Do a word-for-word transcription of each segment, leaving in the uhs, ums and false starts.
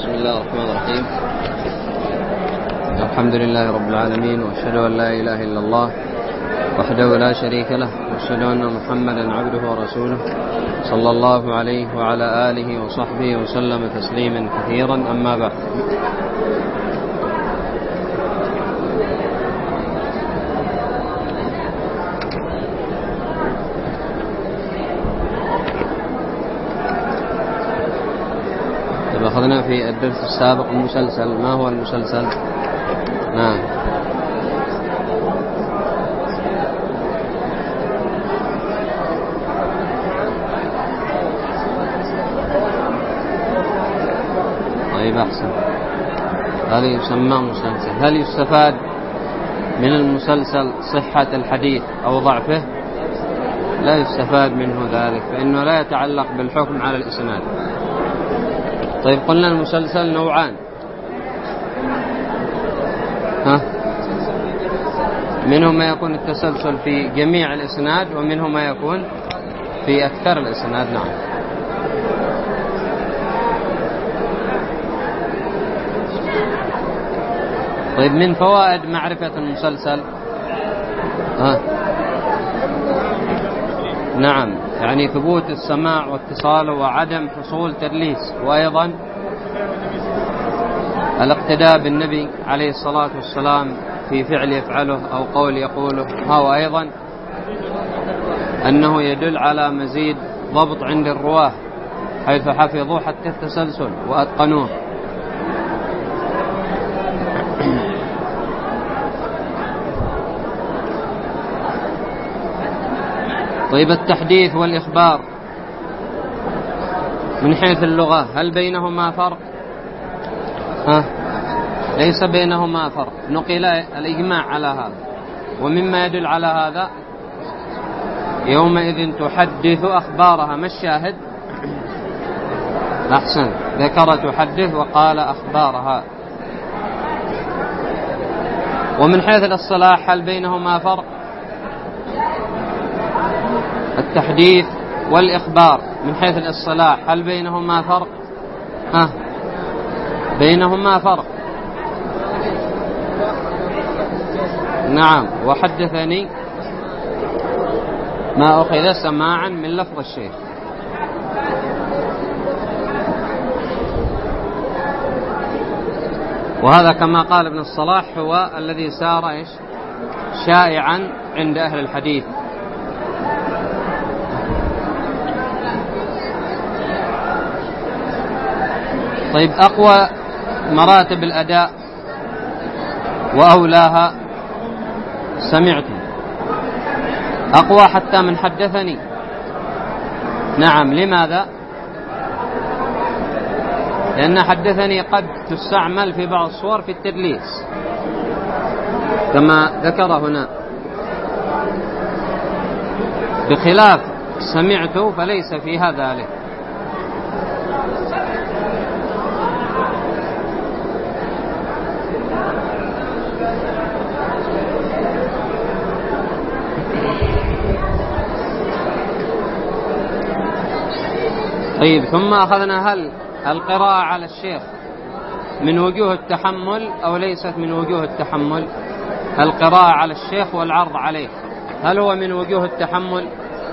بسم الله الرحمن الرحيم. الحمد لله رب العالمين، وأشهد أن لا إله إلا الله وحده لا شريك له، وأشهد أن محمدا عبده ورسوله صلى الله عليه وعلى آله وصحبه وسلم تسليما كثيرا. أما بعد، أخذنا في الدرس السابق المسلسل. ما هو المسلسل؟ نعم. طيب أحسن، هذا يسمى مسلسل. هل يستفاد من المسلسل صحة الحديث أو ضعفه؟ لا يستفاد منه ذلك، فإنه لا يتعلق بالحكم على الإسناد. طيب قلنا المسلسل نوعان، ها؟ منهم ما يكون التسلسل في جميع الإسناد، ومنهم ما يكون في أكثر الإسناد. نعم. طيب من فوائد معرفة المسلسل، ها؟ نعم، يعني ثبوت السماع واتصاله وعدم حصول تدليس، وأيضا الاقتداء بالنبي عليه الصلاة والسلام في فعل يفعله أو قول يقوله. ها، أيضا أنه يدل على مزيد ضبط عند الرواه، حيث حفظوا حتى التسلسل وأتقنوه. طيب التحديث والإخبار من حيث اللغة، هل بينهما فرق؟ ها؟ ليس بينهما فرق، نقل الإجماع على هذا. ومما يدل على هذا يومئذ تحدث أخبارها. ما الشاهد؟ أحسن، ذكر تحدث وقال أخبارها. ومن حيث الاصطلاح هل بينهما فرق؟ التحديث والإخبار من حيث الاصطلاح هل بينهما فرق؟ ها، بينهما فرق. نعم. وحدثني ما أخذ سماعا من لفظ الشيخ. وهذا كما قال ابن الصلاح هو الذي سار إيش شائعا عند أهل الحديث. طيب أقوى مراتب الأداء وأولاها سمعتم، أقوى حتى من حدثني. نعم. لماذا؟ لأن حدثني قد تستعمل في بعض الصور في التدليس كما ذكر هنا، بخلاف سمعت فليس فيها ذلك. طيب ثم أخذنا هل القراءة على الشيخ من وجوه التحمل أو ليست من وجوه التحمل؟ القراءة على الشيخ والعرض عليه هل هو من وجوه التحمل؟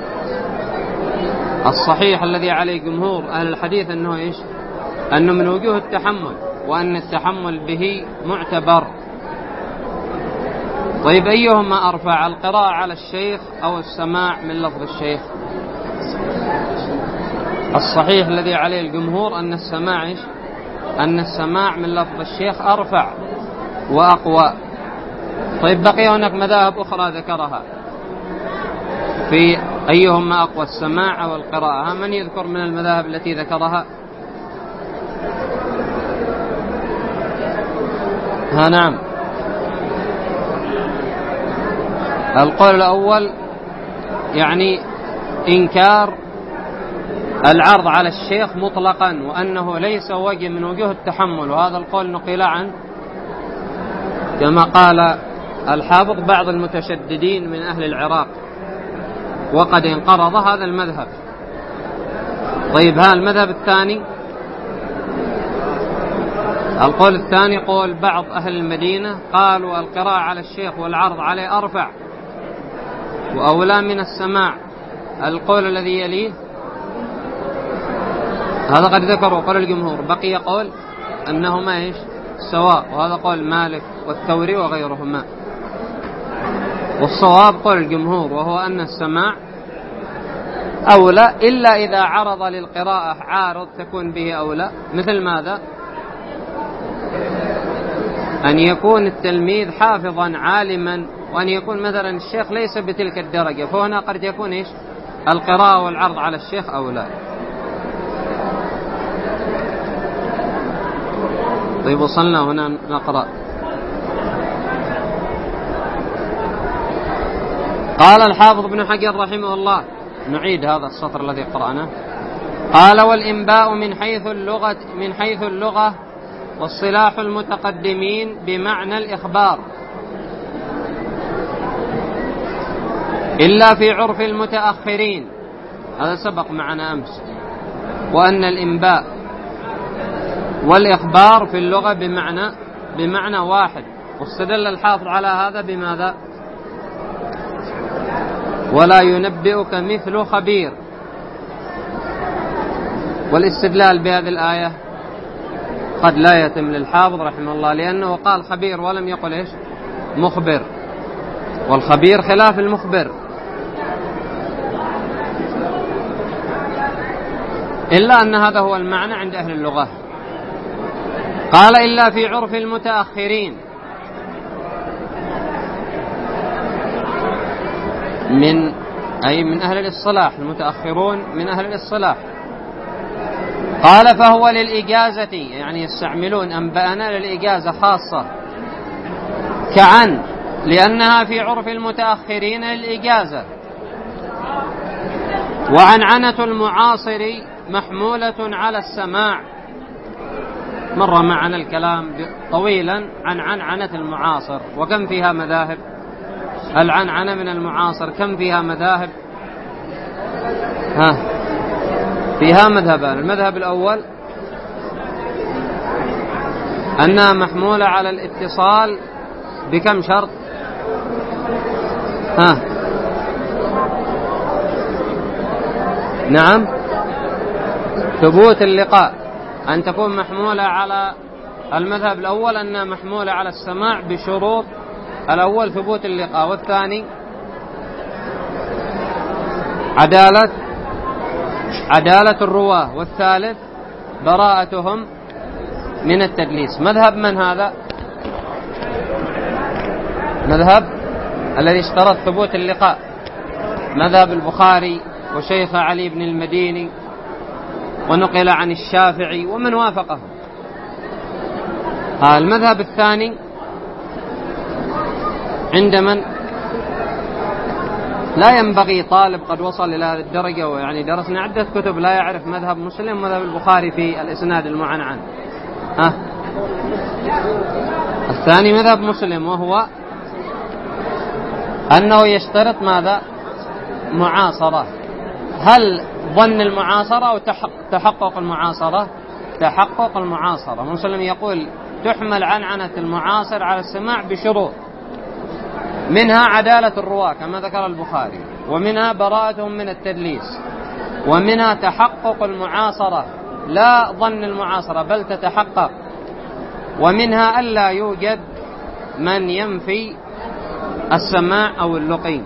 الصحيح الذي عليه جمهور أهل الحديث أنه إيش؟ أنه من وجوه التحمل، وأن التحمل به معتبر. طيب أيهما أرفع، القراءة على الشيخ أو السماع من لفظ الشيخ؟ الصحيح الذي عليه الجمهور أن السماع إيش؟ أن السماع من لفظ الشيخ أرفع وأقوى. طيب بقي هناك مذاهب أخرى ذكرها في أيهما أقوى، السماع أو القراءة. من يذكر من المذاهب التي ذكرها؟ ها نعم. القول الأول يعني إنكار العرض على الشيخ مطلقا، وأنه ليس وجه من وجوه التحمل. وهذا القول نقل عن كما قال الحافظ بعض المتشددين من أهل العراق، وقد انقرض هذا المذهب. طيب ها المذهب الثاني القول الثاني قول بعض أهل المدينة، قالوا القراءة على الشيخ والعرض عليه أرفع وأولى من السماع. القول الذي يليه هذا قد ذكروا قول الجمهور، بقي قول أنهما إيش سواء، وهذا قول مالك والثوري وغيرهما. والصواب قول الجمهور، وهو أن السماع أولى، إلا إذا عرض للقراءة عارض تكون به أولى. مثل ماذا؟ أن يكون التلميذ حافظا عالما، وأن يكون مثلا الشيخ ليس بتلك الدرجة، فهنا قد يكون إيش القراءة والعرض على الشيخ أولى. طيب وصلنا هنا نقرأ. قال الحافظ ابن حجر رحمه الله، نعيد هذا السطر الذي قرأناه. قال: والإنباء من حيث اللغة من حيث اللغة والصلاح المتقدمين بمعنى الإخبار، إلا في عرف المتأخرين. هذا سبق معنا أمس، وأن الإنباء والإخبار في اللغة بمعنى بمعنى واحد. واستدل الحافظ على هذا بماذا؟ ولا ينبئك مثل خبير. والاستدلال بهذه الآية قد لا يتم للحافظ رحمه الله، لأنه قال خبير ولم يقل إيش مخبر، والخبير خلاف المخبر. إلا أن هذا هو المعنى عند أهل اللغة. قال: إلا في عرف المتأخرين، من أي من أهل الإصلاح، المتأخرون من أهل الإصلاح. قال: فهو للإجازة، يعني يستعملون أنبأنا للإجازة خاصة، كعن، لأنها في عرف المتأخرين للإجازة. وعنعنة المعاصر محمولة على السماع. مر معنا الكلام طويلا عن عنعنة المعاصر، وكم فيها مذاهب. العنعنة من المعاصر كم فيها مذاهب؟ ها فيها مذهبان. المذهب الأول أنها محمولة على الاتصال بكم شرط؟ ها نعم، ثبوت اللقاء، أن تكون محمولة على المذهب الأول أنها محمولة على السماع بشروط. الأول ثبوت اللقاء، والثاني عدالة عدالة الرواة، والثالث براءتهم من التدليس. مذهب من هذا؟ مذهب الذي اشترط ثبوت اللقاء، مذهب البخاري وشيخ علي بن المديني، ونقل عن الشافعي ومن وافقه. المذهب الثاني عند من لا ينبغي طالب قد وصل إلى هذه الدرجة، ويعني درسنا عدة كتب، لا يعرف مذهب مسلم ومذهب البخاري في الإسناد المعنعن. ها الثاني مذهب مسلم، وهو أنه يشترط ماذا؟ معاصرة. هل ظن المعاصرة أو تحقق المعاصرة؟ تحقق المعاصرة. مسلم يقول تحمل عنعنة المعاصر على السماع بشروط، منها عدالة الرواة كما ذكر البخاري، ومنها براءتهم من التدليس، ومنها تحقق المعاصرة، لا ظن المعاصرة بل تتحقق، ومنها ألا يوجد من ينفي السماع أو اللقين.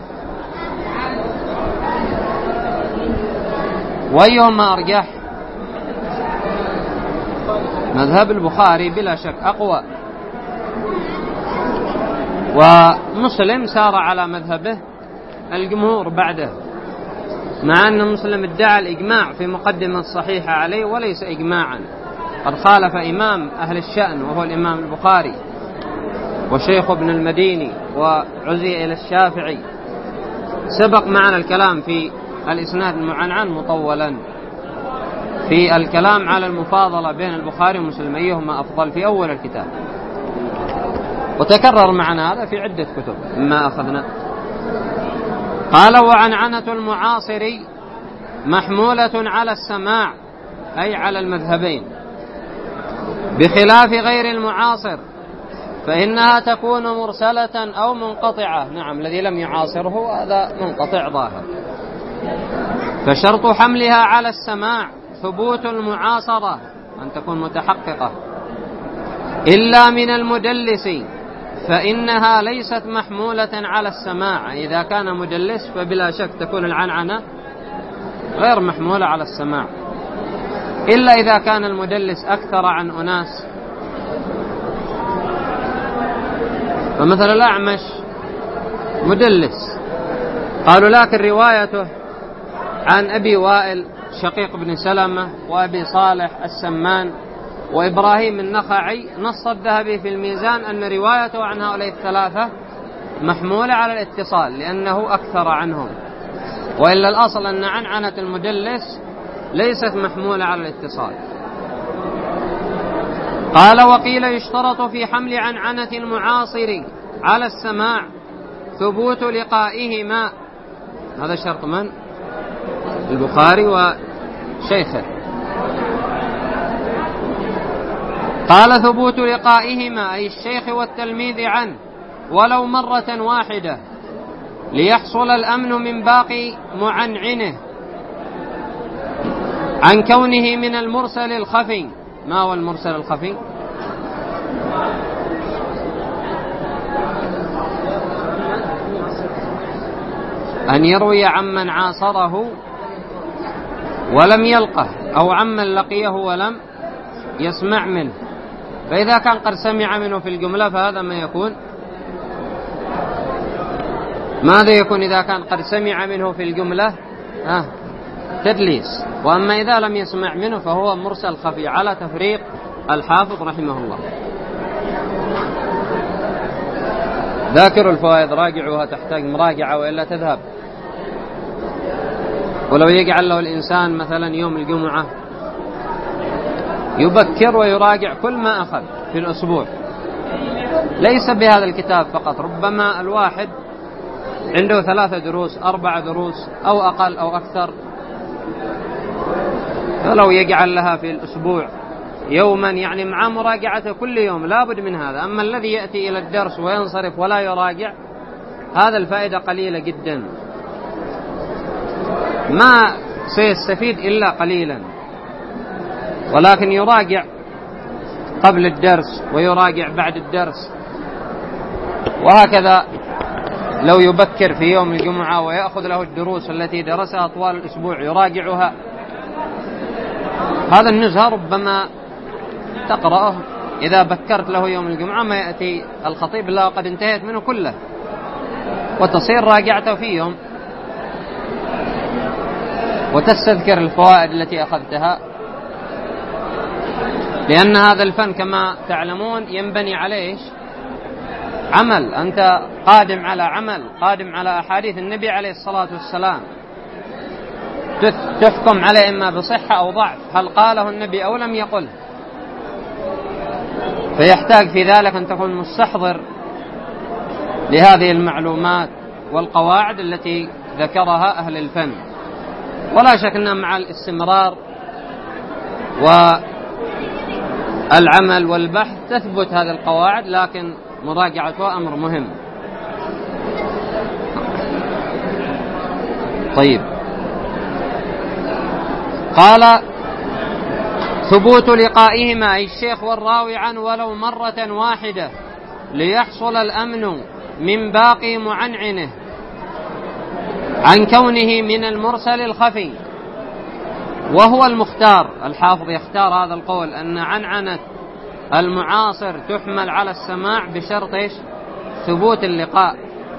وأيهما أرجح؟ مذهب البخاري بلا شك أقوى، ومسلم سار على مذهبه الجمهور بعده، مع أن مسلم ادعى الإجماع في مقدمة صحيحة عليه وليس إجماعا، قد خالف إمام أهل الشأن وهو الإمام البخاري وشيخ ابن المديني، وعزي إلى الشافعي. سبق معنا الكلام في الإسناد المعنعن مطولا في الكلام على المفاضلة بين البخاري ومسلم أيهما أفضل في أول الكتاب، وتكرر معنا هذا في عدة كتب مما أخذنا. قال: وعنعنة المعاصر محمولة على السماع، أي على المذهبين. بخلاف غير المعاصر فإنها تكون مرسلة أو منقطعة. نعم، الذي لم يعاصره هذا منقطع ظاهر. فشرط حملها على السماع ثبوت المعاصرة أن تكون متحققة، إلا من المدلس فإنها ليست محمولة على السماع. إذا كان مدلس فبلا شك تكون العنعنة غير محمولة على السماع، إلا إذا كان المدلس أكثر عن أناس. فمثلا الأعمش مدلس، قالوا لكن روايته عن أبي وائل شقيق بن سلمة وأبي صالح السمان وإبراهيم النخعي نص الذهبي في الميزان أن روايته عن هؤلاء الثلاثة محمولة على الاتصال لأنه أكثر عنهم، وإلا الأصل أن عنعنة المدلس ليست محمولة على الاتصال. قال: وقيل يشترط في حمل عنعنة المعاصر على السماع ثبوت لقائهما. هذا شرط من؟ البخاري وشيخه. قال: ثبوت لقائهما أي الشيخ والتلميذ عنه ولو مرة واحدة ليحصل الأمن من باقي معنعنه عن كونه من المرسل الخفي. ما هو المرسل الخفي؟ أن يروي عمن عاصره ولم يلقه أو عمن لقيه ولم يسمع منه. فإذا كان قد سمع منه في الجملة فهذا ما يكون ماذا يكون إذا كان قد سمع منه في الجملة؟ آه تدليس. وأما إذا لم يسمع منه فهو مرسل خفي على تفريق الحافظ رحمه الله. ذاكروا الفوائد راجعوها، تحتاج مراجعة وإلا تذهب. ولو يجعل له الإنسان مثلا يوم الجمعة يبكر ويراجع كل ما أخذ في الأسبوع، ليس بهذا الكتاب فقط، ربما الواحد عنده ثلاثة دروس أربع دروس أو أقل أو أكثر، فلو يجعل لها في الأسبوع يوما يعني مع مراجعته كل يوم لابد من هذا. أما الذي يأتي إلى الدرس وينصرف ولا يراجع هذا الفائدة قليلة جدا، ما سيستفيد إلا قليلا. ولكن يراجع قبل الدرس ويراجع بعد الدرس، وهكذا لو يبكر في يوم الجمعة ويأخذ له الدروس التي درسها طوال الأسبوع يراجعها. هذا النزهة ربما تقرأه إذا بكرت له يوم الجمعة ما يأتي الخطيب إلا وقد انتهيت منه كله، وتصير راجعته في يوم وتستذكر الفوائد التي أخذتها، لأن هذا الفن كما تعلمون ينبني عليه عمل. أنت قادم على عمل، قادم على أحاديث النبي عليه الصلاة والسلام تحكم عليه إما بصحة أو ضعف، هل قاله النبي أو لم يقل، فيحتاج في ذلك أن تكون مستحضر لهذه المعلومات والقواعد التي ذكرها أهل الفن. ولا شك أن مع الاستمرار والعمل والبحث تثبت هذه القواعد، لكن مراجعتها أمر مهم. طيب، قال: ثبوت لقائهما أي الشيخ والراوي عنه ولو مرة واحدة ليحصل الأمن من باقي معنعنه عن كونه من المرسل الخفي. وهو المختار، الحافظ يختار هذا القول أن عنعنة المعاصر تحمل على السماع بشرط إيش؟ ثبوت اللقاء،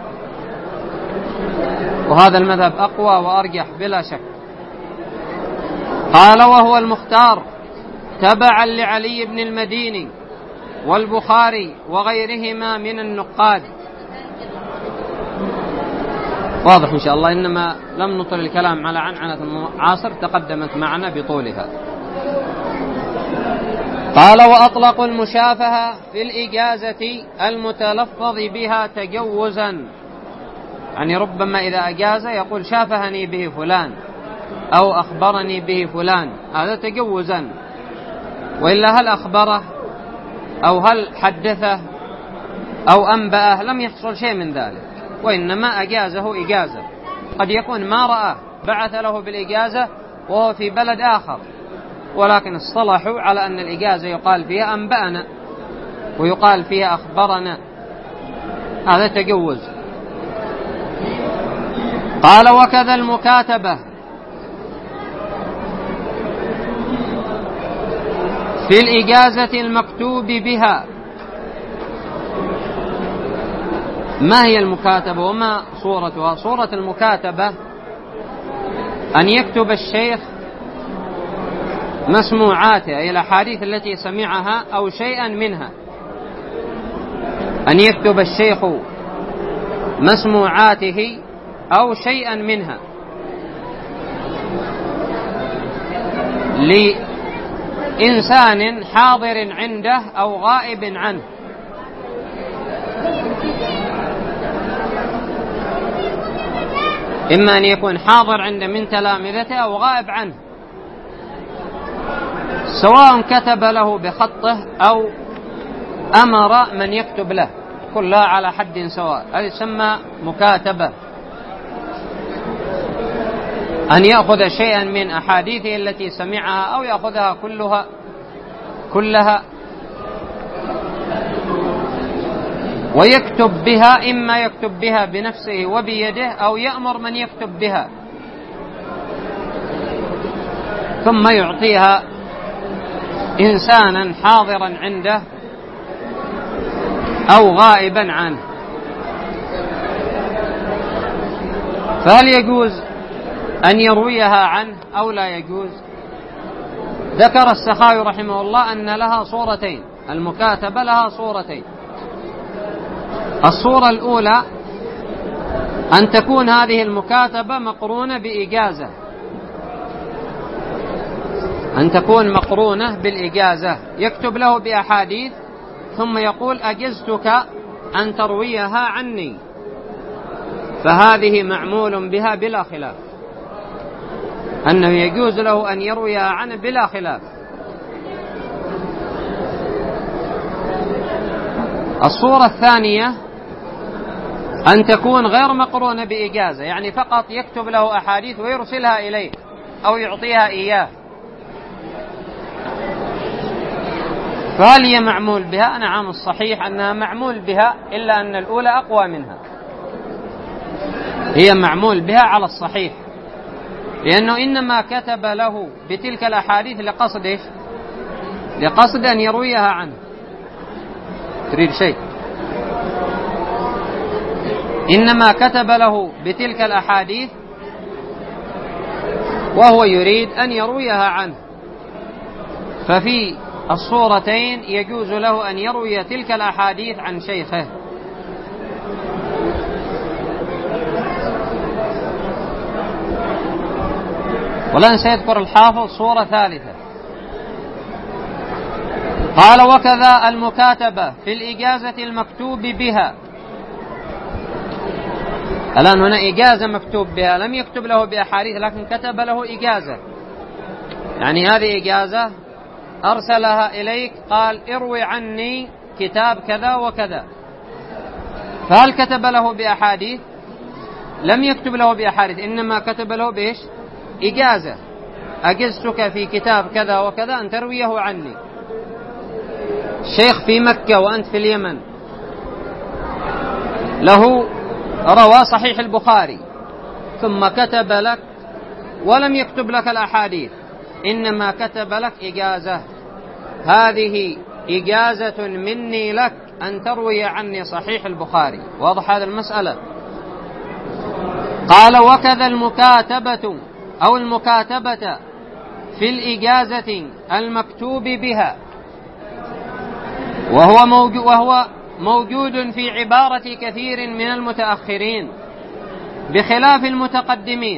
وهذا المذهب أقوى وأرجح بلا شك. قال: وهو المختار تبعا لعلي بن المديني والبخاري وغيرهما من النقاد. واضح إن شاء الله، إنما لم نطل الكلام على عنعنة المعاصر، تقدمت معنا بطولها. قال: وأطلقوا المشافهة في الإجازة المتلفظ بها تجوزا، يعني ربما إذا أجاز يقول شافهني به فلان أو أخبرني به فلان، هذا تجوزا، وإلا هل أخبره أو هل حدثه أو أنبأه، لم يحصل شيء من ذلك، وإنما أجازه إجازة. قد يكون ما رأى بعث له بالإجازة وهو في بلد آخر، ولكن اصطلحوا على أن الإجازة يقال فيها أنبأنا ويقال فيها أخبرنا، هذا تجوز. قال وكذا المكاتبة في الإجازة المكتوب بها. ما هي المكاتبة وما صورتها؟ صورة المكاتبة أن يكتب الشيخ مسموعاته إلى الأحاديث التي سمعها أو شيئا منها، أن يكتب الشيخ مسموعاته أو شيئا منها لإنسان حاضر عنده أو غائب عنه. إما أن يكون حاضر عنده من تلامذته أو غائب عنه، سواء كتب له بخطه أو أمر من يكتب له، كلها على حد سواء. هذا يسمى مكاتبة، أن يأخذ شيئا من أحاديثه التي سمعها أو يأخذها كلها كلها ويكتب بها، إما يكتب بها بنفسه وبيده أو يأمر من يكتب بها ثم يعطيها إنسانا حاضرا عنده أو غائبا عنه. فهل يجوز أن يرويها عنه أو لا يجوز؟ ذكر السخاوي رحمه الله أن لها صورتين، المكاتبة لها صورتين. الصورة الأولى أن تكون هذه المكاتبة مقرونة بإجازة، أن تكون مقرونة بالإجازة، يكتب له بأحاديث ثم يقول أجزتك أن ترويها عني، فهذه معمول بها بلا خلاف، أنه يجوز له أن يرويها عنه بلا خلاف. الصورة الثانية أن تكون غير مقرونة بإجازة، يعني فقط يكتب له أحاديث ويرسلها إليه أو يعطيها إياه، فهل هي معمول بها؟ نعم، الصحيح أنها معمول بها، إلا أن الأولى أقوى منها. هي معمول بها على الصحيح، لأنه إنما كتب له بتلك الأحاديث لقصد إيش؟ لقصد أن يرويها عنه. تريد شيء؟ إنما كتب له بتلك الأحاديث وهو يريد أن يرويها عنه، ففي الصورتين يجوز له أن يروي تلك الأحاديث عن شيخه. ولن سيذكر الحافظ صورة ثالثة. قال وكذا المكاتبة في الإجازة المكتوب بها. الآن هنا إجازة مكتوب بها، لم يكتب له بأحاديث لكن كتب له إجازة، يعني هذه إجازة أرسلها إليك، قال اروي عني كتاب كذا وكذا، فهل كتب له بأحاديث؟ لم يكتب له بأحاديث، إنما كتب له بإيش؟ إجازة، أجزتك في كتاب كذا وكذا أن ترويه عني. شيخ في مكة وأنت في اليمن له روى صحيح البخاري ثم كتب لك ولم يكتب لك الأحاديث، إنما كتب لك إجازة، هذه إجازة مني لك أن تروي عني صحيح البخاري. واضح هذا المسألة؟ قال وكذا المكاتبة أو المكاتبة في الإجازة المكتوب بها، وهو موجود, وهو موجود في عبارة كثير من المتأخرين بخلاف المتقدمين،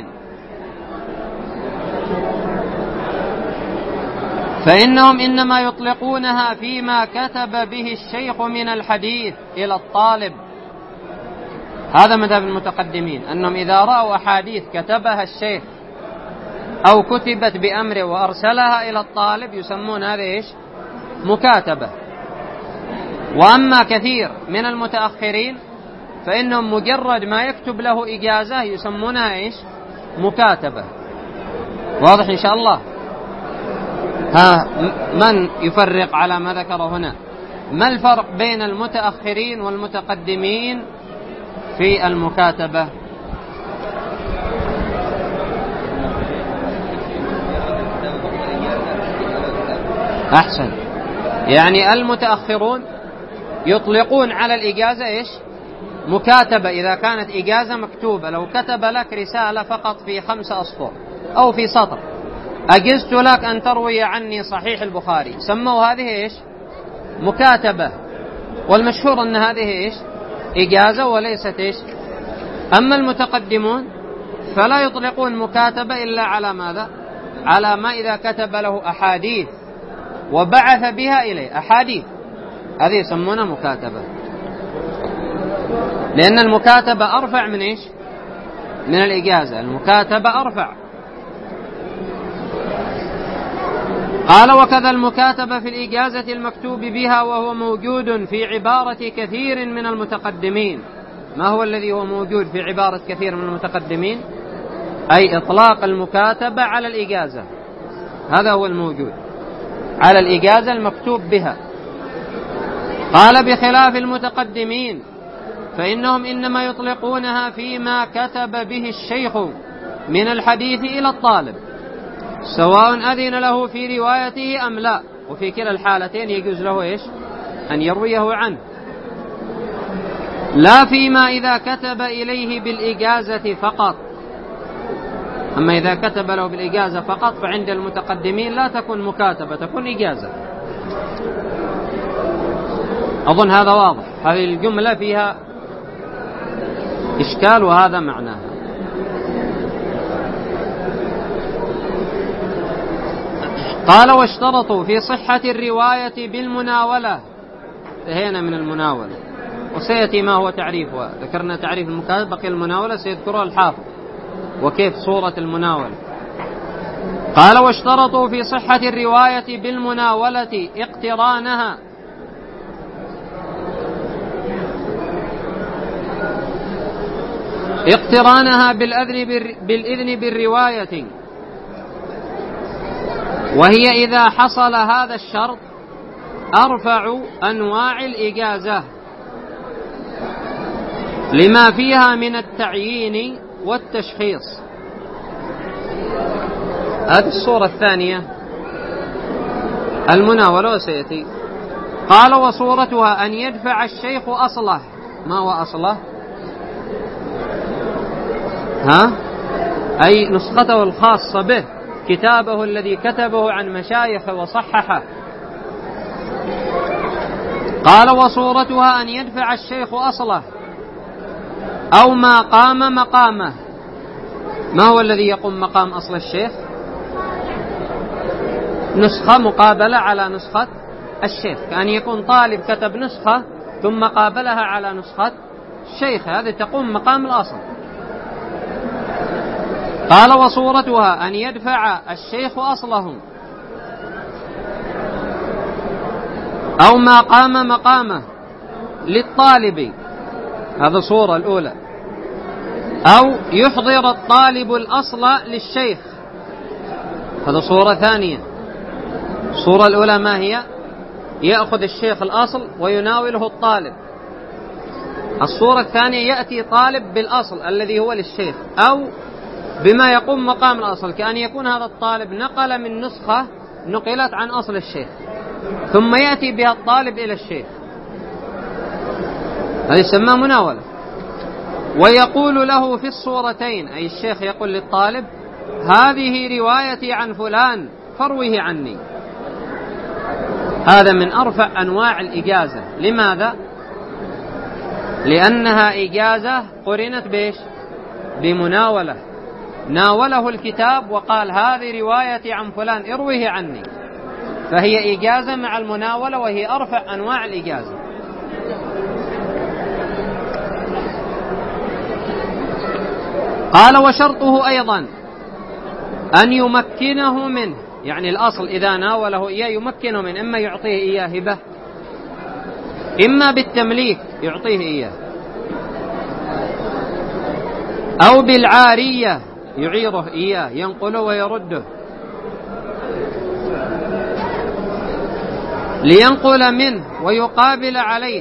فإنهم إنما يطلقونها فيما كتب به الشيخ من الحديث إلى الطالب. هذا مذهب المتقدمين، أنهم إذا رأوا أحاديث كتبها الشيخ أو كتبت بأمره وأرسلها إلى الطالب يسمون هذا إيش؟ مكاتبة. وأما كثير من المتأخرين فإنهم مجرد ما يكتب له إجازة يسمونها إيش؟ مكاتبة. واضح إن شاء الله؟ ها من يفرق على ما ذكر هنا؟ ما الفرق بين المتأخرين والمتقدمين في المكاتبة؟ أحسن. يعني المتأخرون يطلقون على الإجازة إيش؟ مكاتبة إذا كانت إجازة مكتوبة. لو كتب لك رسالة فقط في خمسة أسطر أو في سطر: أجزت لك أن تروي عني صحيح البخاري، سموا هذه إيش؟ مكاتبة. والمشهور أن هذه إيش؟ إجازة وليست إيش؟ أما المتقدمون فلا يطلقون مكاتبة إلا على ماذا؟ على ما إذا كتب له أحاديث وبعث بها إليه أحاديث، هذه يسمونها مكاتبة، لأن المكاتبة أرفع من إيش؟ من الإجازة. المكاتبة أرفع. قال: وكذا المكاتبة في الإجازة المكتوب بها، وهو موجود في عبارة كثير من المتقدمين. ما هو الذي هو موجود في عبارة كثير من المتقدمين؟ أي إطلاق المكاتبة على الإجازة، هذا هو الموجود على الإجازة المكتوب بها. قال: بخلاف المتقدمين فإنهم إنما يطلقونها فيما كتب به الشيخ من الحديث إلى الطالب، سواء أذن له في روايته أم لا، وفي كلا الحالتين يجوز له إيش؟ أن يرويه عنه. لا فيما إذا كتب إليه بالإجازة فقط. أما إذا كتب له بالإجازة فقط فعند المتقدمين لا تكون مكاتبة، تكون إجازة. أظن هذا واضح. هذه الجملة فيها إشكال وهذا معناها. قال: واشترطوا في صحة الرواية بالمناولة. انتهينا من المناولة وسيأتي ما هو تعريفها. ذكرنا تعريف المكاتبة، بقي المناولة سيذكرها الحافظ وكيف صورة المناولة. قال: واشترطوا في صحة الرواية بالمناولة اقترانها اقترانها بالإذن بالرواية، وهي إذا حصل هذا الشرط أرفع أنواع الإجازة لما فيها من التعيين والتشخيص. هذه الصورة الثانية المناولة وسيأتي. قال: وصورتها أن يدفع الشيخ أصله. ما هو أصله؟ ها؟ أي نسخته الخاصة به، كتابه الذي كتبه عن مشايخه وصححه. قال: وصورتها أن يدفع الشيخ أصله أو ما قام مقامه. ما هو الذي يقوم مقام أصل الشيخ؟ نسخة مقابلة على نسخة الشيخ، كأن يكون طالب كتب نسخة ثم قابلها على نسخة الشيخ، هذه تقوم مقام الأصل. قال: وصورتها أن يدفع الشيخ أصله أو ما قام مقامه للطالب، هذا صورة الأولى. أو يحضر الطالب الأصل للشيخ، هذا صورة ثانية. الصورة الأولى ما هي؟ يأخذ الشيخ الأصل ويناوله الطالب. الصورة الثانية يأتي طالب بالأصل الذي هو للشيخ أو بما يقوم مقام الأصل، كأن يكون هذا الطالب نقل من نسخة نقلت عن أصل الشيخ ثم يأتي بها الطالب إلى الشيخ، هذا يسمى مناولة. ويقول له في الصورتين، أي الشيخ يقول للطالب: هذه روايتي عن فلان فارويه عني. هذا من أرفع أنواع الإجازة. لماذا؟ لأنها إجازة قرنت بإيش؟ بمناولة. ناوله الكتاب وقال: هذه روايتي عن فلان ارويه عني، فهي إجازة مع المناولة، وهي أرفع أنواع الإجازة. قال: وشرطه أيضا أن يمكنه منه، يعني الأصل إذا ناوله إياه يمكنه منه، إما يعطيه إياه هبة إما بالتمليك يعطيه إياه، أو بالعارية يعيره إياه ينقله ويرده، لينقل منه ويقابل عليه.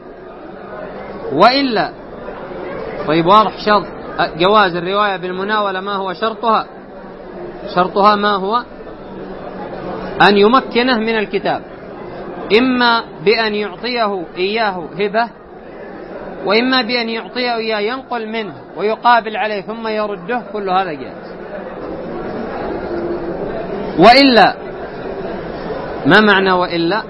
وإلا، طيب واضح شرط جواز الرواية بالمناولة ما هو شرطها؟ شرطها ما هو؟ أن يمكنه من الكتاب، إما بأن يعطيه إياه هبة، وإما بأن يعطيه إياه ينقل منه ويقابل عليه ثم يرده، كل هذا جائز. وإلا، ما معنى وإلا؟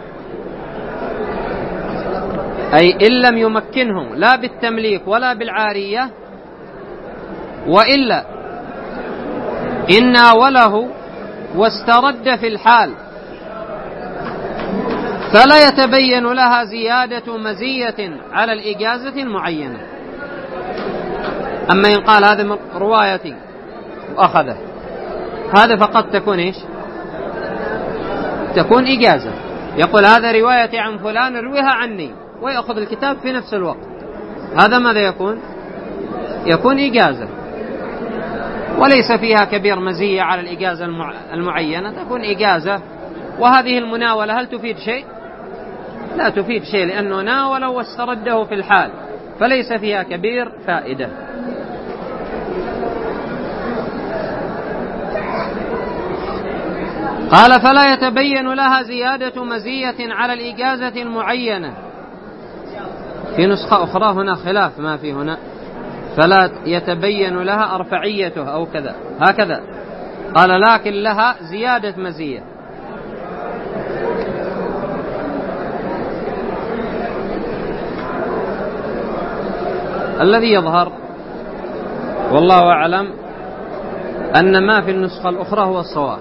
أي إن لم يمكنه لا بالتمليك ولا بالعارية، وإلا إن ناوله واسترد في الحال، فلا يتبين لها زيادة مزية على الإجازة المعينة. أما إن قال هذا من روايتي وأخذه، هذا فقط تكون إيش؟ تكون إجازة. يقول هذا روايتي عن فلان رويها عني، ويأخذ الكتاب في نفس الوقت، هذا ماذا يكون؟ يكون إجازة، وليس فيها كبير مزية على الإجازة المعينة، تكون إجازة. وهذه المناولة هل تفيد شيء؟ لا تفيد شيء، لأنه ناوله واسترده في الحال، فليس فيها كبير فائدة. قال فلا يتبين لها زيادة مزية على الإجازة المعينة. في نسخة أخرى هنا خلاف ما في هنا، فلا يتبين لها أرفعيته أو كذا، هكذا قال، لكن لها زيادة مزية. الذي يظهر والله أعلم أن ما في النسخة الأخرى هو الصواب.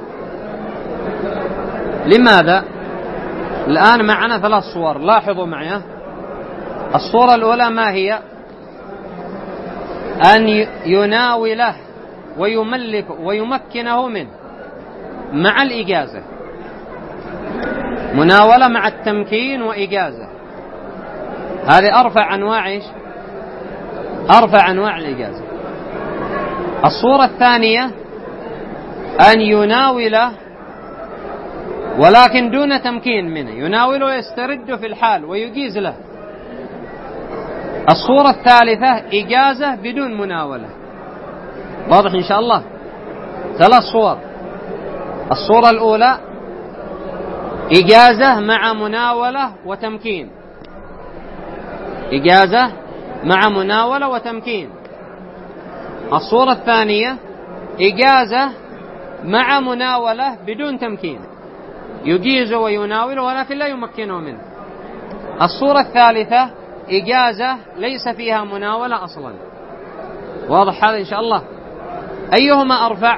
لماذا؟ الآن معنا ثلاث صور، لاحظوا معي. الصورة الأولى ما هي؟ أن يناوله ويملك ويمكنه منه مع الإجازة، مناولة مع التمكين وإجازة، هذه أرفع أنواع إيش؟ أرفع أنواع الإجازة. الصورة الثانية أن يناوله ولكن دون تمكين منه، يناوله ويسترد في الحال ويجيز له. الصورة الثالثة إجازة بدون مناولة. واضح إن شاء الله؟ ثلاث صور. الصورة الأولى إجازة مع مناولة وتمكين، إجازة مع مناولة وتمكين. الصورة الثانية إجازة مع مناولة بدون تمكين، يجيز ويناول ولكن لا يمكنه منه. الصورة الثالثة إجازة ليس فيها مناولة أصلا. واضح هذا إن شاء الله؟ أيهما أرفع؟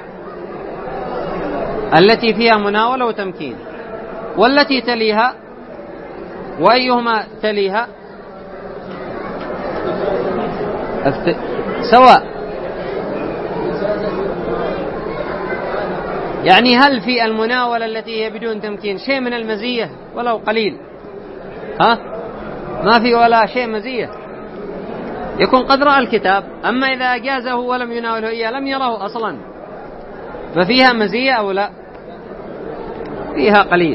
التي فيها مناولة وتمكين، والتي تليها؟ وأيهما تليها؟ سواء. يعني هل في المناولة التي هي بدون تمكين شيء من المزية ولو قليل؟ ها؟ ما في ولا شيء مزية، يكون قد رأى الكتاب. أما إذا أجازه ولم يناوله إياه لم يره أصلا، ففيها مزية أو لا؟ فيها قليل.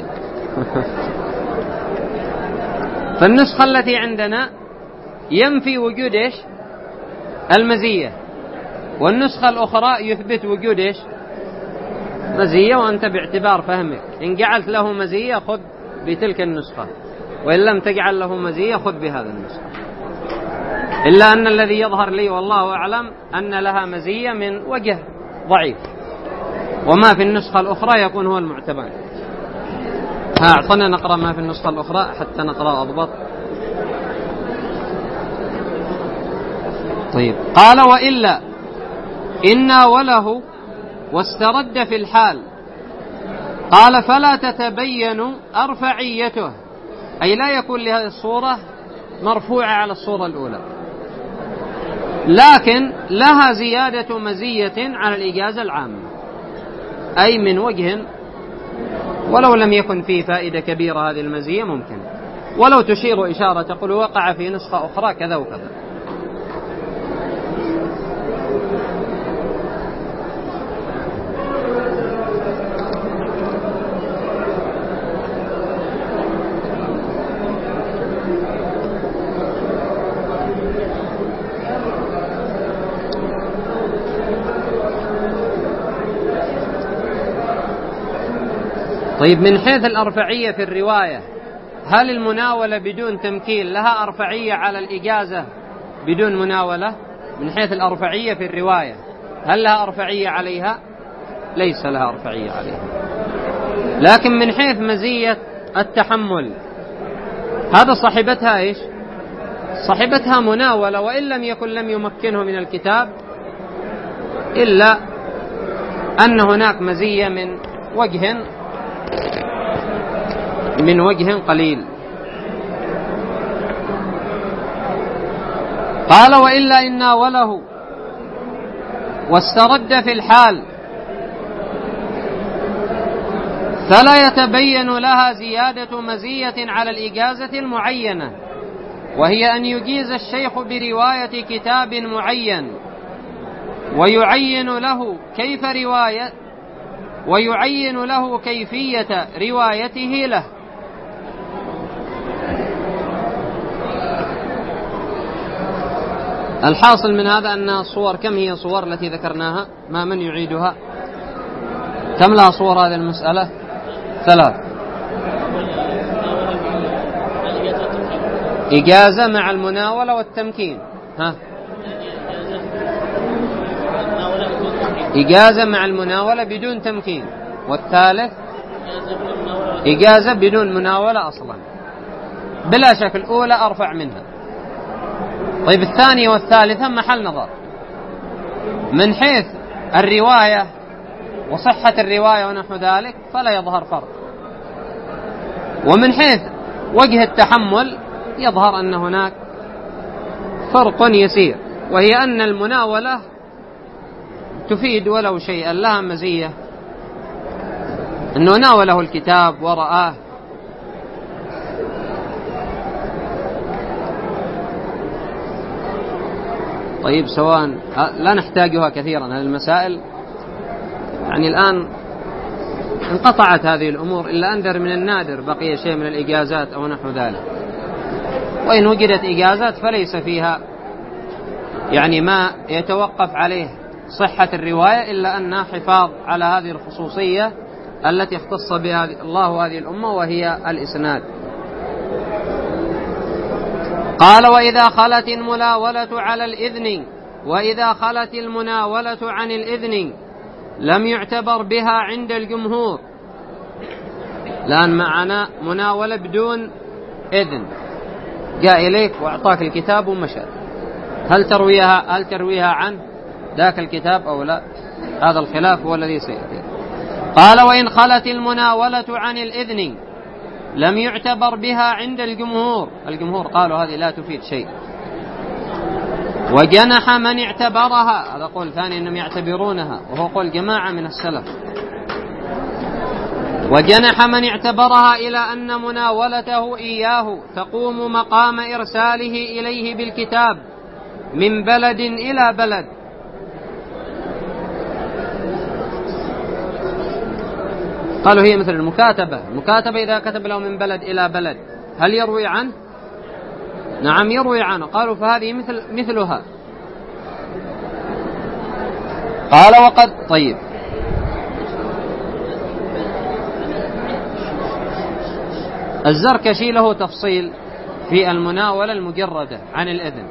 فالنسخة التي عندنا ينفي وجود إيش؟ المزية، والنسخة الأخرى يثبت وجود إيش؟ مزية. وأنت باعتبار فهمك إن جعلت له مزية خذ بتلك النسخة، وإن لم تجعل له مزية خذ بهذا النسخة. إلا أن الذي يظهر لي والله أعلم أن لها مزية من وجه ضعيف، وما في النسخة الأخرى يكون هو المعتبر. ها أعطنا نقرأ ما في النسخة الأخرى حتى نقرأ أضبط. طيب، قال وإلا إن ناوله واسترد في الحال، قال فلا تتبين أرفعيته، أي لا يكون لهذه الصورة مرفوعة على الصورة الأولى، لكن لها زيادة مزية على الإجازة العامة، أي من وجه ولو لم يكن فيه فائدة كبيرة هذه المزية ممكن. ولو تشير إشارة تقول وقع في نسخة أخرى كذا وكذا. طيب، من حيث الأرفعية في الرواية، هل المناولة بدون تمكين لها أرفعية على الإجازة بدون مناولة؟ من حيث الأرفعية في الرواية هل لها أرفعية عليها؟ ليس لها أرفعية عليها. لكن من حيث مزية التحمل، هذا صاحبتها إيش؟ صاحبتها مناولة، وإن لم يكن لم يمكنه من الكتاب، إلا أن هناك مزية من وجه من وجه قليل. قال: وإلا إن ناوله واسترد في الحال فلا يتبين لها زيادة مزية على الإجازة المعينة، وهي أن يجيز الشيخ برواية كتاب معين ويعين له كيف رواية ويعين له كيفية روايته له. الحاصل من هذا أن الصور، كم هي صور التي ذكرناها؟ ما من يعيدها؟ كم لها صور هذه المسألة؟ ثلاث. إجازة مع المناولة والتمكين. ها؟ إجازة مع المناولة بدون تمكين. والثالث إجازة بدون مناولة أصلا. بلا شك الأولى أرفع منها. طيب، الثانية والثالثة محل نظر. من حيث الرواية وصحة الرواية ونحو ذلك فلا يظهر فرق، ومن حيث وجه التحمل يظهر أن هناك فرق يسير، وهي أن المناولة تفيد ولو شيئا، لها مزية أنه ناوله الكتاب ورآه. طيب، سواء لا نحتاجها كثيرا هذه المسائل، يعني الآن انقطعت هذه الأمور، إلا أندر من النادر بقي شيء من الإجازات أو نحو ذلك، وإن وجدت إجازات فليس فيها يعني ما يتوقف عليه صحة الرواية، إلا أن حفاظ على هذه الخصوصية التي اختص بها الله هذه الأمة، وهي الإسناد. قال: وإذا خلت المناولة على الإذن وإذا خلت المناولة عن الإذن لم يعتبر بها عند الجمهور. الآن معنا مناولة بدون إذن، جاء إليك وأعطاك الكتاب ومشى، هل ترويها هل ترويها عن ذاك الكتاب أو لا؟ هذا الخلاف هو الذي سيأتي. قال: وإن خلت المناولة عن الإذن لم يعتبر بها عند الجمهور. الجمهور قالوا هذه لا تفيد شيء. وجنح من اعتبرها، هذا قول ثاني أنهم يعتبرونها، وهو قول جماعة من السلف. وجنح من اعتبرها إلى أن مناولته إياه تقوم مقام إرساله إليه بالكتاب من بلد إلى بلد. قالوا هي مثل المكاتبة. المكاتبة إذا كتب له من بلد إلى بلد هل يروي عنه؟ نعم يروي عنه. قالوا فهذه مثل مثلها. قال: وقد طيب الزركشي له تفصيل في المناولة المجردة عن الإذن،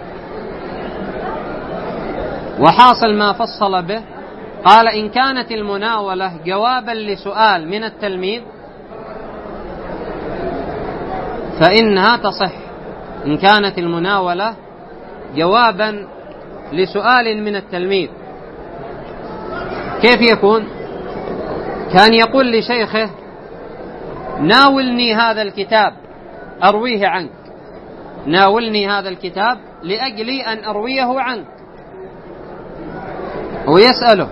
وحاصل ما فصل به قال: إن كانت المناولة جوابا لسؤال من التلميذ فإنها تصح. إن كانت المناولة جوابا لسؤال من التلميذ، كيف يكون؟ كان يقول لشيخه: ناولني هذا الكتاب أرويه عنك، ناولني هذا الكتاب لأجل أن أرويه عنك، ويسأله.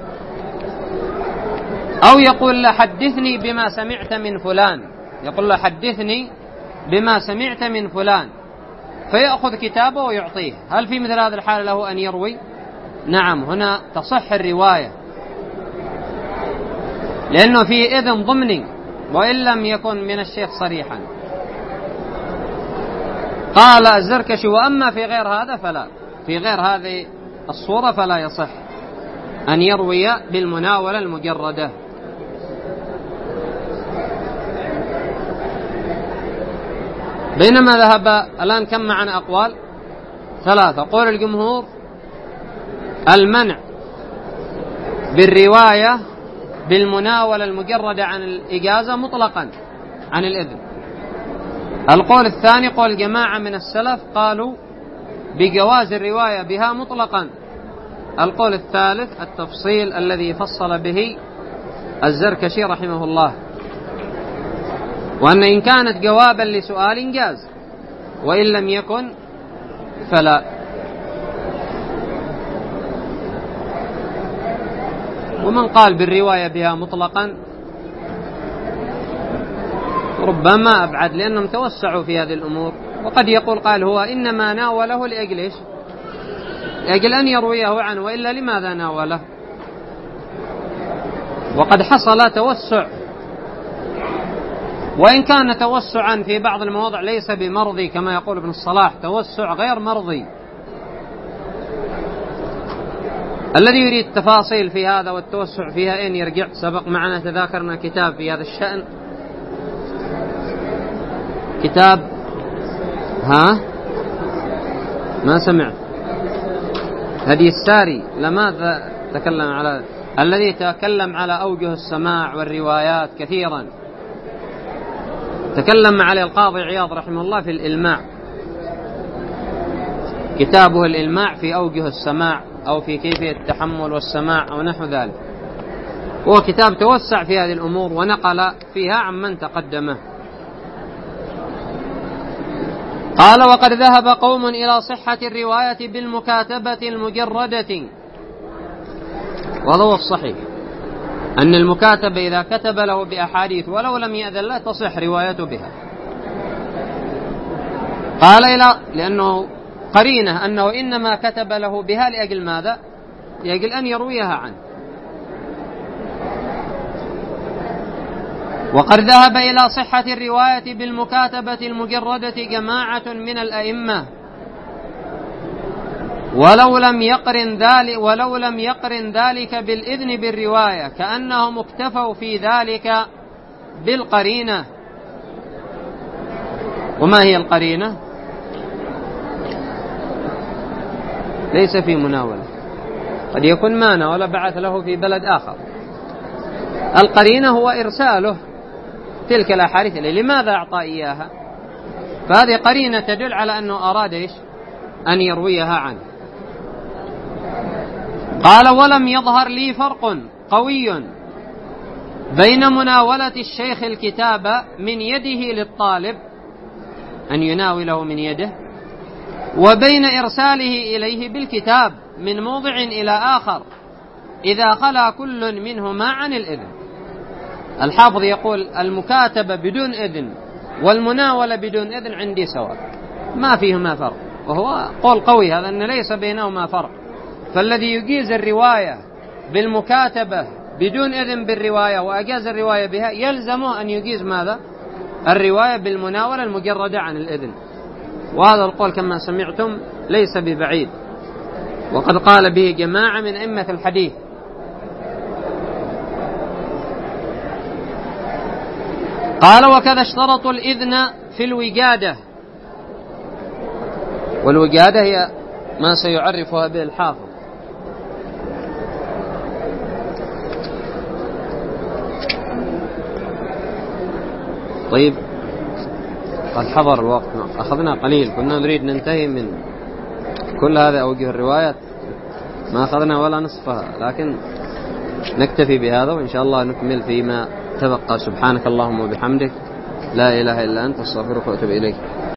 أو يقول له: حدثني بما سمعت من فلان، يقول له: حدثني بما سمعت من فلان، فيأخذ كتابه ويعطيه. هل في مثل هذا الحال له أن يروي؟ نعم، هنا تصح الرواية، لأنه فيه إذن ضمني وإن لم يكن من الشيخ صريحا. قال الزركشي: وأما في غير هذا فلا، في غير هذه الصورة فلا يصح أن يروي بالمناولة المجردة. بينما ذهب الآن كم معنا أقوال؟ ثلاثة. قول الجمهور المنع بالرواية بالمناولة المجردة عن الإجازة مطلقا عن الإذن. القول الثاني قول جماعة من السلف قالوا بجواز الرواية بها مطلقا. القول الثالث التفصيل الذي فصل به الزركشي رحمه الله، وأن إن كانت جوابا لسؤال جاز، وإن لم يكن فلا. ومن قال بالرواية بها مطلقا ربما أبعد، لأنهم توسعوا في هذه الأمور. وقد يقول قال هو إنما ناوله لأجل إيش؟ لأجل أن يرويه عنه، وإلا لماذا ناوله؟ وقد حصل توسع، وإن كان توسعا في بعض المواضع ليس بمرضي كما يقول ابن الصلاح، توسع غير مرضي. الذي يريد تفاصيل في هذا والتوسع فيها أين يرجع؟ سبق معنا تذاكرنا كتاب في هذا الشأن، كتاب ها ما سمعت هدي الساري، لماذا تكلم على الذي تكلم على أوجه السماع والروايات كثيرا، تكلم عليه القاضي عياض رحمه الله في الإلماع، كتابه الإلماع في أوجه السماع أو في كيفية التحمل والسماع أو نحو ذلك. هو كتاب توسع في هذه الأمور ونقل فيها عمن تقدمه. قال: وقد ذهب قوم إلى صحة الرواية بالمكاتبة المجردة. وهو الصحيح أن المكاتبة إذا كتب له بأحاديث ولو لم يأذن لا تصح روايته بها. قال: إلى لأنه قرينة أنه إنما كتب له بها لأجل ماذا؟ لأجل أن يرويها عنه. وقد ذهب إلى صحة الرواية بالمكاتبة المجردة جماعة من الأئمة، ولو لم يقرن ذلك ولو لم يقرن ذلك بالإذن بالرواية، كأنهم اكتفوا في ذلك بالقرينة. وما هي القرينة؟ ليس في مناولة، قد يكون مانع ولا بعث له في بلد آخر. القرينة هو إرساله تلك الأحاديث إليه. لماذا أعطى إياها؟ فهذه قرينة تدل على أنه أراد إيش؟ أن يرويها عنه. قال: ولم يظهر لي فرق قوي بين مناولة الشيخ الكتاب من يده للطالب أن يناوله من يده، وبين إرساله إليه بالكتاب من موضع إلى آخر إذا خلا كل منهما عن الإذن. الحافظ يقول: المكاتبة بدون إذن والمناولة بدون إذن عندي سواء، ما فيهما فرق. وهو قول قوي هذا، أن ليس بينهما فرق. فالذي يجيز الرواية بالمكاتبة بدون إذن بالرواية وأجاز الرواية بها يلزمه أن يجيز ماذا؟ الرواية بالمناولة المجردة عن الإذن. وهذا القول كما سمعتم ليس ببعيد، وقد قال به جماعة من أئمة الحديث. قال: وكذا اشترطوا الإذن في الوجادة. والوجادة هي ما سيعرفها به الحافظ. طيب، قد حضر الوقت، أخذنا قليل، كنا نريد ننتهي من كل هذا أوجه الروايات، ما أخذنا ولا نصفها، لكن نكتفي بهذا وإن شاء الله نكمل فيما تبقى. سبحانك اللهم وبحمدك، لا إله إلا أنت، استغفرك وأتوب إليك.